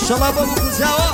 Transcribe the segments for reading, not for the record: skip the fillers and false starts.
ماشاءالله بابو كوزاوة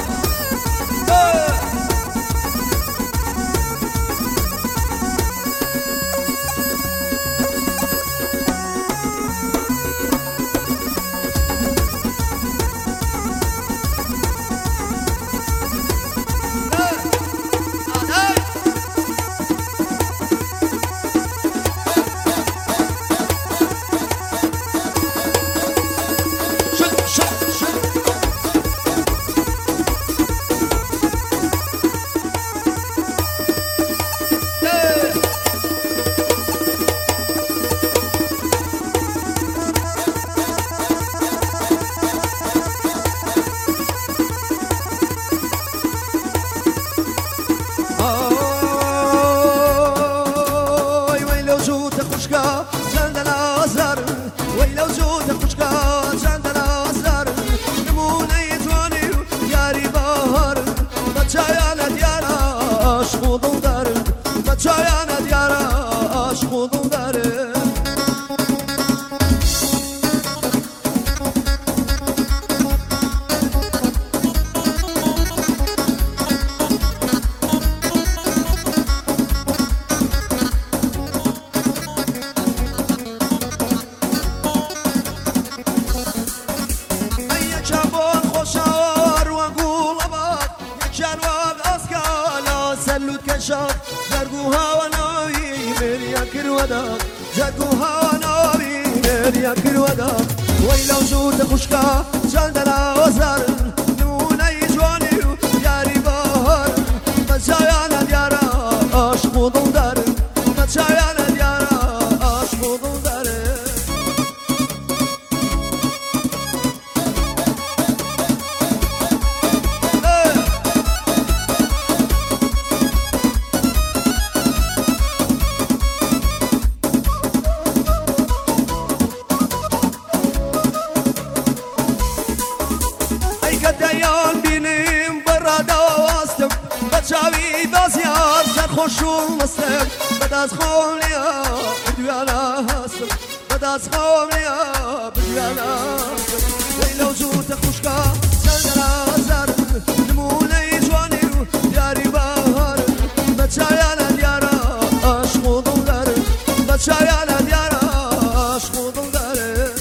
جرگوها و ناوی مریا کرودا جرگوها و ناوی مریا کرودا ویلو زود خوشکا چندنا وزر نمونه جوانی یاری بهار مزایان دیارا عشق و دل دار مزایان دیارا عشق و دل دار چاوی دازیار سرخوش و مستم بد از خونیا بدیانا هستم بد از خونیا بدیانا هستم ویلو زود خوشکا سندرا زر نمونه جوانی رو یاری بهار بچایانا دیارا عشق و دل داره بچایانا دیارا عشق و دل داره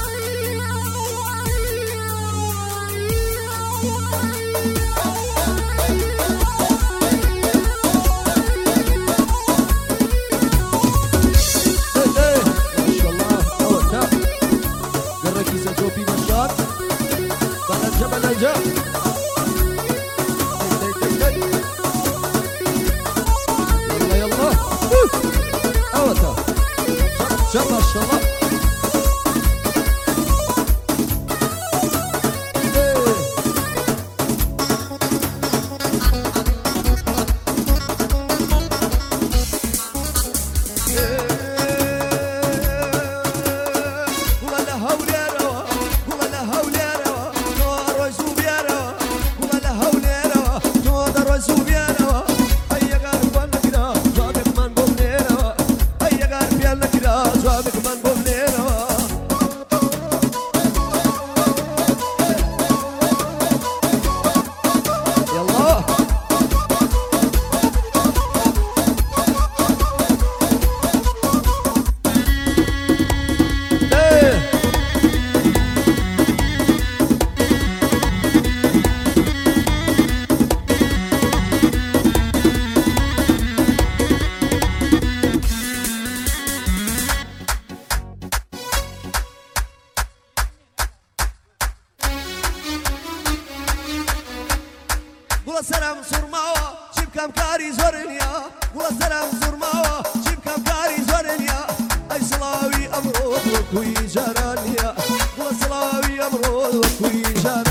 ما شاء الله سلام سرماوا جيب كم كاري زورنيا والله سلام سرماوا جيب كم كاري زورنيا اي صلاوي امرود وكوي جرانيا والله صلاوي امرود وكوي جرانيا